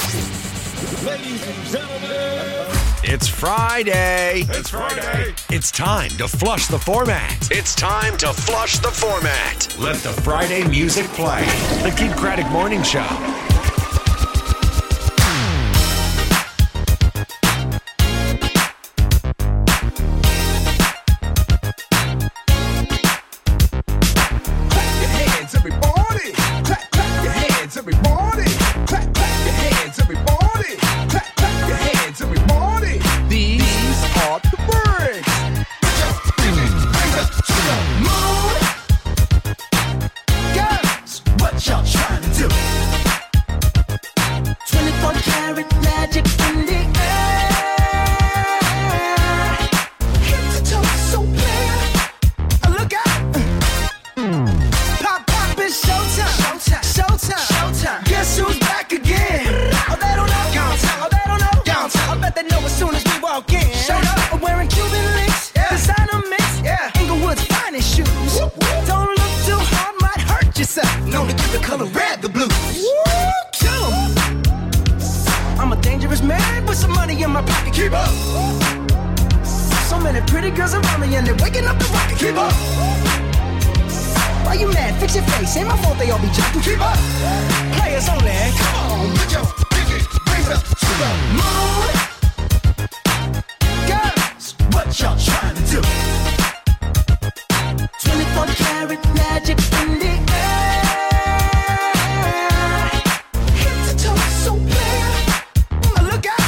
Ladies and gentlemen, It's Friday. it's Friday. It's time to flush the format. It's time to flush the format. Let the Friday music play. The Kid Craddock Morning Show. Clap your hands, everybody. Clap your hands, everybody. Clap your hands, everybody. Clap your hands, everybody. These are the birds. Bring us to the moon. Girls, what y'all trying to do? 24 karat magic in the air. Head to toe, so clear. Look out. Pop, pop, it's showtime. Showtime. Showtime. Showtime. Guess who's back again? Oh, they don't know. Downtown. Oh, they don't know. Downtown. I bet they know as soon as we walk in. Showed up. I'm wearing Cuban links. Yeah. Designer mix. Yeah. Inglewood's finest shoes. Whoop, whoop. Don't look too hard, might hurt yourself. Known to give the color red the blues. Woo, kill 'em. I'm a dangerous man with some money in my pocket. Keep up. So many pretty girls around me and they're waking up the rocket. Keep up. Why you mad? Fix your face. Ain't my fault they all be jocking. Keep up. Players only. Come on, put your pinky rings up to the moon. Girls, what y'all trying to do? 24 karat magic in the air. Head to toe, so clear. Look out.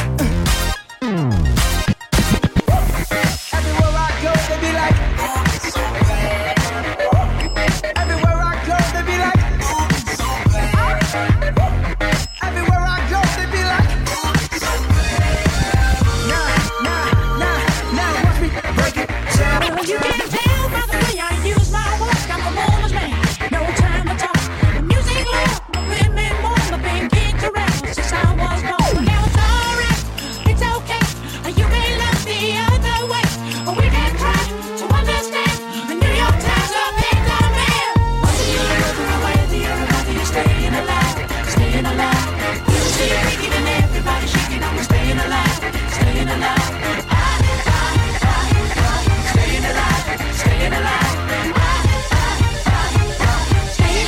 Everywhere I go, they be like. Everywhere I go, they be like. Everywhere I go, they be like. Nah, watch me break it down. You can tell by the way I use my words. I'm a woman's man, no time to talk. The music loud, the women want the been kicked around since I was born. But now it's alright, it's okay. You may look the other way, but we can try to understand. The New York Times are picked on man. Whether you're looking away, the other mother, you're staying alive, staying alive. You see it making and everybody shaking on, we're staying alive, staying alive. Staying alive, staying alive, staying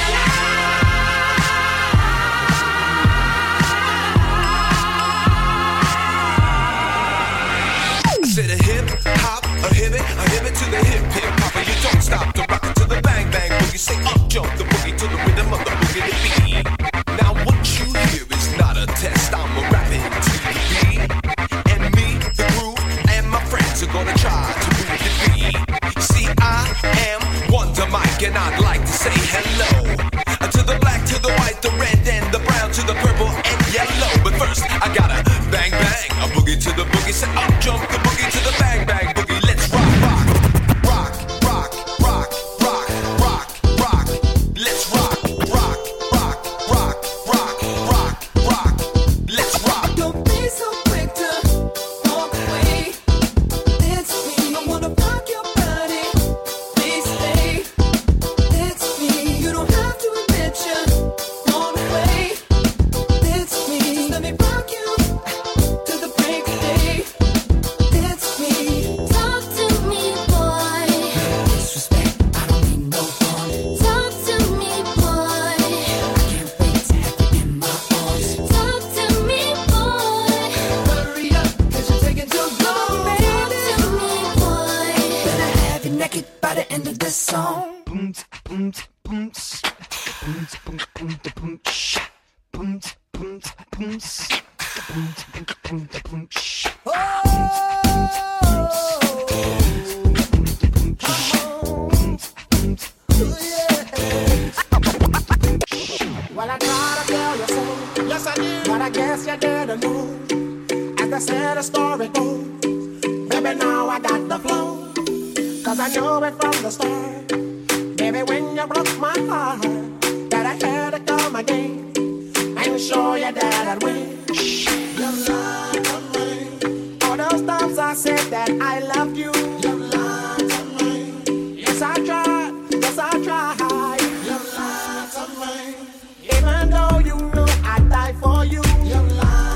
I said a hip hop, a hibbit to the hip hop, and you don't stop to rock it to the bang bang boogie. Say up jump the boogie to the rhythm of the boogie to beat. Now what you hear is not a test. I'm a rapping to the beat, and me, the groove, and my friends are gonna try to move the beat. See, I am Wonder Mike, and I'd like to say hello to the black, to the white, the red, and the brown, to the purple and yellow. But first, I gotta bang bang a boogie to the boogie. Say up jump the boogie to the bang bang boogie. Let's rock, rock, rock, rock, rock, rock, rock, rock. Let's rock, rock, rock, rock, rock, rock, rock. Let's rock. Don't be so quick to walk away. It's me. I wanna rock your body. Please stay. It's me. You don't have to admit you want away. It's me. Just let me rock you to the break of day. It's me. Talk to me, boy. Disrespect. I don't mean no harm. Talk to me, boy. I can't wait to have you in my arms. Talk to me, boy. Hurry up, 'cause you're taking too long, Talk baby. to me, boy. Better have you naked by the end of this song. Well, I tried to tell you so. Yes, I did. But I guess you didn't know. As they said, the story goes. Baby, now I got the flow. 'Cause I knew it from the start. Baby, when you broke my heart, that I had to come again and show you that I'd win. You lied to me. All those times I said that I loved you. You lied to me. Yes, I tried. Yes, I tried. You lied to me. Even though you knew I'd die for you. You lied.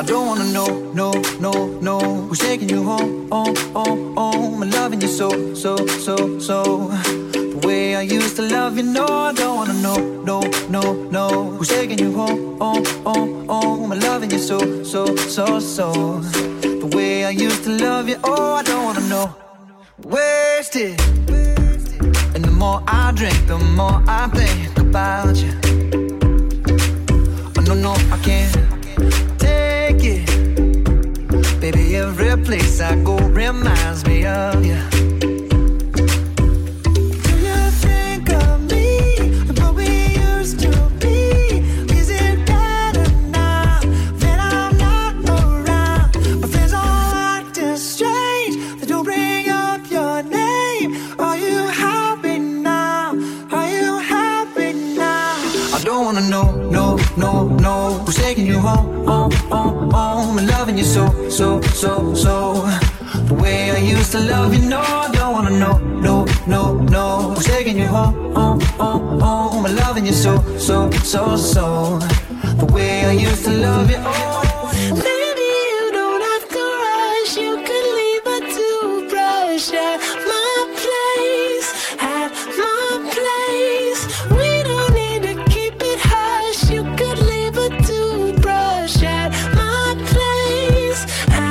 don't wanna know, no, no, no, who's taking you home, home, and loving you so. The way I used to love you, no, I don't wanna know, no, who's taking you home, home, and loving you so. The way I used to love you, oh, I don't wanna know. Wasted. And the more I drink, the more I think about you. Oh, no, I can't take it. Baby, every place I go reminds me of you. Do you think of me and what we used to be? Is it better now that I'm not around? My friends all acting strange. They don't bring up your name. Are you happy now? Are you happy now? I don't wanna know, no, who's taking you home, home, and loving you so. The way I used to love you, no, I don't wanna know, no, who's taking you home, home, and loving you so. The way I used to love you, oh. Maybe you don't have to rush. You could leave a toothbrush at my place. We don't need to keep it hush. You could leave a toothbrush at my place.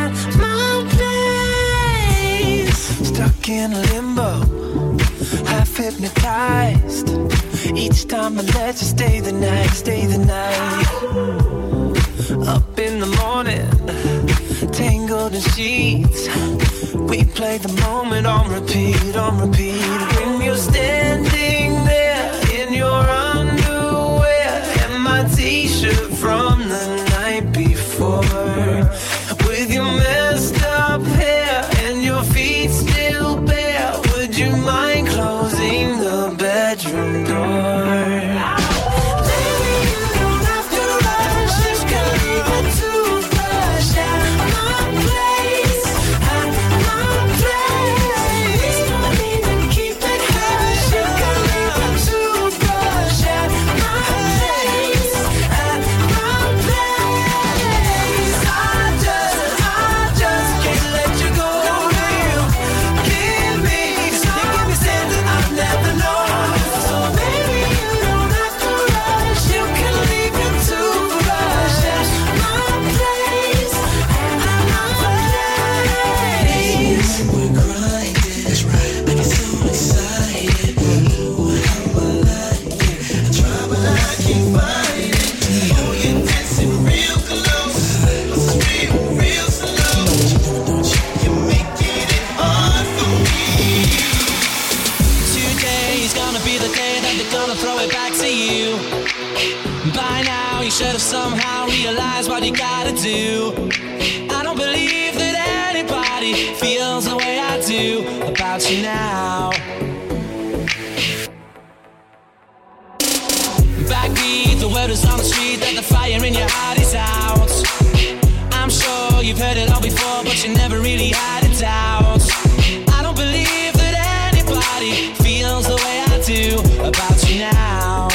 Stuck in limbo, half hypnotized. Each time I let you stay the night. Up in the morning, tangled in sheets. We play the moment on repeat. When you're standing there in your underwear and my t-shirt from the night before, with your messed up hair and your feet still bare, would you mind closing the bedroom door? Somehow realize what you gotta do. I don't believe that anybody feels the way I do about you now. Backbeat, the word is on the street that the fire in your heart is out. I'm sure you've heard it all before, but you never really had a doubt. I don't believe that anybody feels the way I do about you now.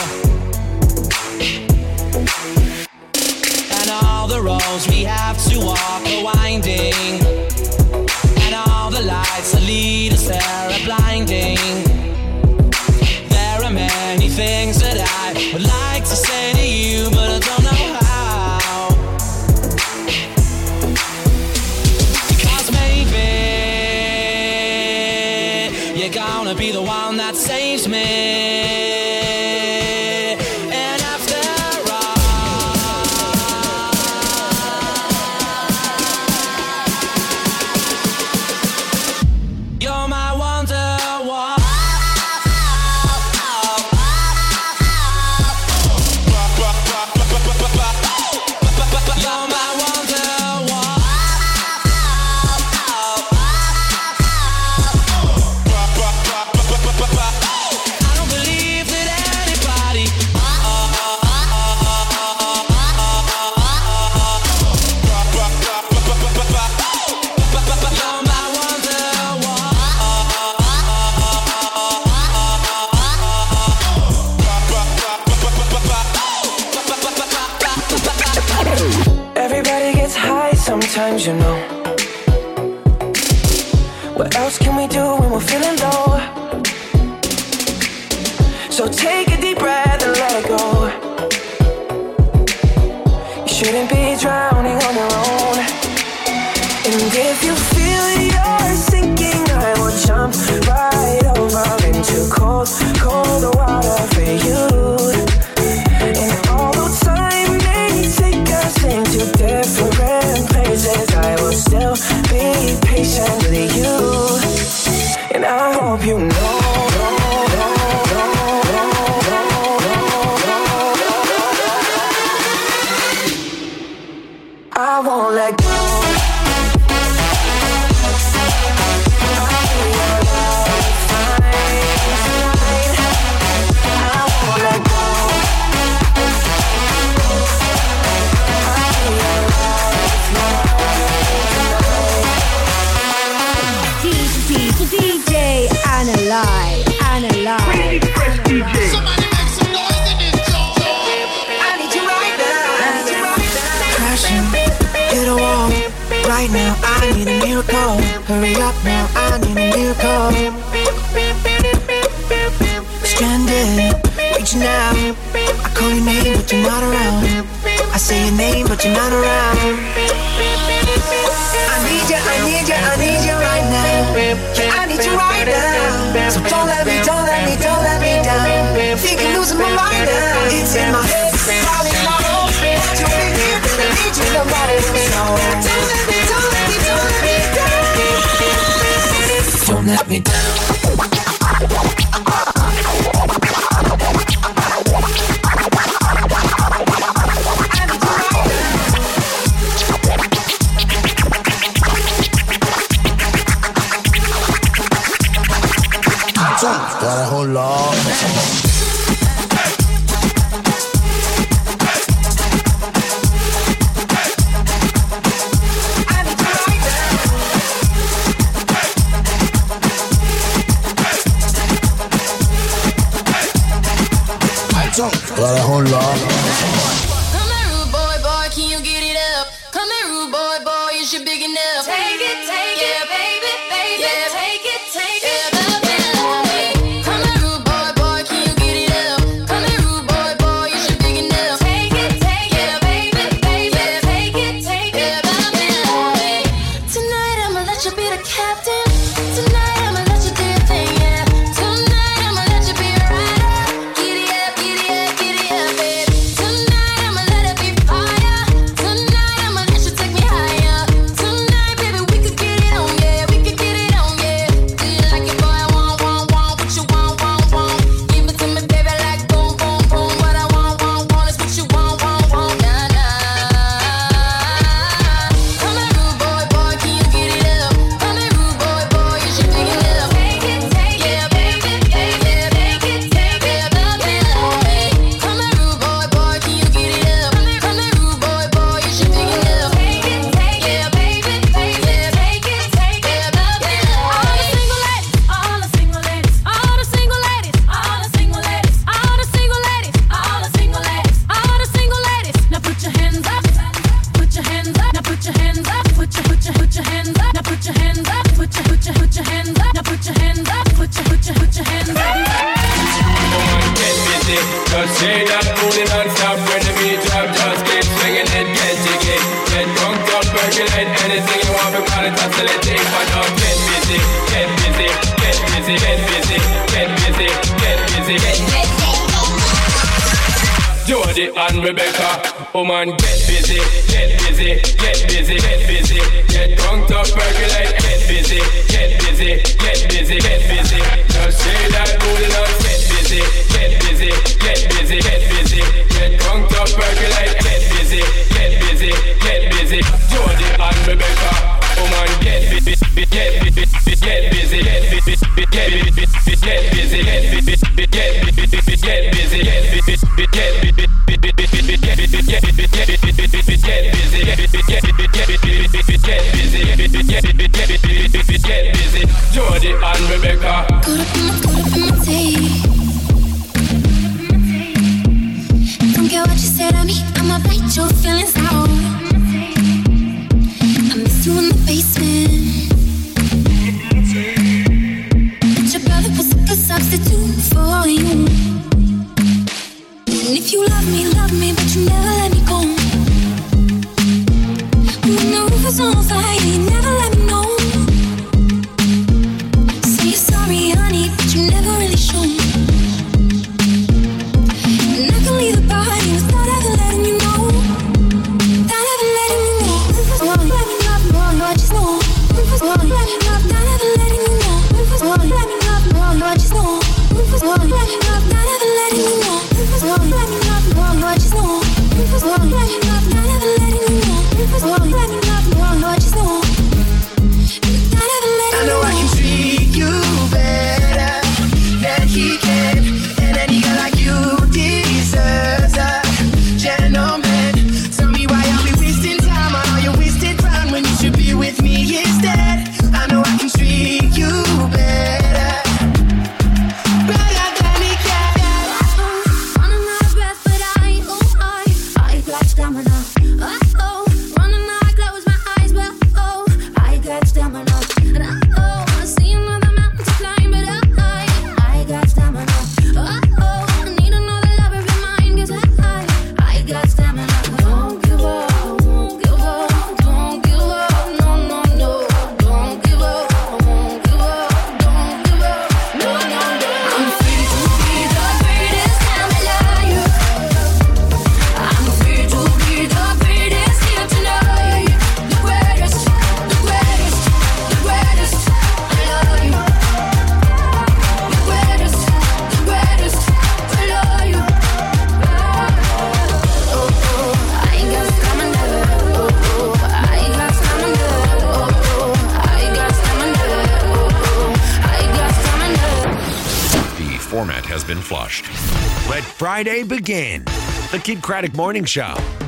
All the roads we have to walk are winding, and all the lights that lead us there are blinding. There are many things that I would like to say to you, but I don't know how. Because maybe you're gonna be the one that saves me. I don't believe times, you know. What else can we do when we're feeling low? So take a deep breath and let it go. You shouldn't be drowning on your own. And if you feel you're sinking, I will jump right over into cold, cold water for you. And although time may take us into different places, I will still be patient with you. And I hope you know. I won't let go. DJ Analyze. Somebody make some noise in this joint. I need you right now. Crashing, hit a wall. Right now, I need a miracle. Hurry up now, I need a miracle. Stranded, reaching out. I call your name, but you're not around. I say your name, but you're not around. I need you right now. Yeah, I need you right now. So don't let me down. Thinking losing my mind now. It's in my head, all in my own. To be here, I need you, nobody else. Don't let me down. Gotta hold on. Gotta hold on. Come here, rude boy, can you get it up? Come here, rude boy, is you big enough? Take it, yeah, baby, yeah, take it, yeah, baby. Come here, rude boy, can you get it up? Come here, rude boy, is you big enough? Take it, yeah, baby, yeah, take it, yeah, baby. Tonight I'ma let you be the captain. Tonight I'ma let you do your thing, yeah. Tonight I'ma let you be a rider. Giddy up, baby. Tonight I'ma let it be fire. Tonight I'ma let you take me higher. Tonight, baby, we could get it on, yeah. We could get it on, yeah. Do you like it, boy? I want what you want. Give it to me, baby, like boom, boom, boom. What I want is what you want, nah, nah. Come here, rude boy, can you get it up? Come here, rude boy, is you big enough? Take it, yeah, baby, yeah, take it, yeah, baby. Come here, rude boy, can you get it up? Come here, rude boy, is you big enough? Take it, yeah, baby, yeah, take it, yeah, baby. All the single ladies, all the single ladies, all the single ladies, all the single ladies, all the single ladies, all the single ladies. Now put your hands up, put your hands up, now put your hands up, put your hands up, now put your hands up, put your hands up, now put your hands up, put your hands up. Get busy, just say that booty non-stop. When the beat drop, just keep swinging it, get jiggy. Get drunk up, percolate anything you want, because it's oscillating. But now get busy, get busy, get busy, get busy, get busy, get busy, get busy. Jody and Rebecca, woman, get busy, get busy, get busy, get busy. Get drunk up, percolate, get busy, get busy, get busy, get busy. Just say that booty non-stop. Get busy, get busy, get busy. Get drunk up, percolate, get busy, get busy, get busy. Jody and Rebecca, woman, get busy, get busy, get busy, get busy, get busy, get busy, get busy, get busy, get busy, get busy, get busy. Jody and Rebecca. Good up in my tea. Don't care what you said to me, I'ma bite your feelings out. Oh, running now, I close my eyes, but oh, I got stamina. And oh, I see another mountain to climb, but I got stamina. Oh, I need another lover of mine, 'cause I got stamina. Don't give up, won't give up, don't give up, no, no, no. Don't give up, won't give up, don't give up, no, no, no. I'm free to be the greatest time alive. I'm free to be the greatest here tonight. The greatest, the greatest, the greatest. I love you. The greatest, the greatest. I love you. Oh, oh, I got stamina. Oh, oh, I got stamina. Oh, oh, I got stamina. Oh, oh, I got stamina. The format has been flushed. Let Friday begin. The Kid Craddock Morning Show.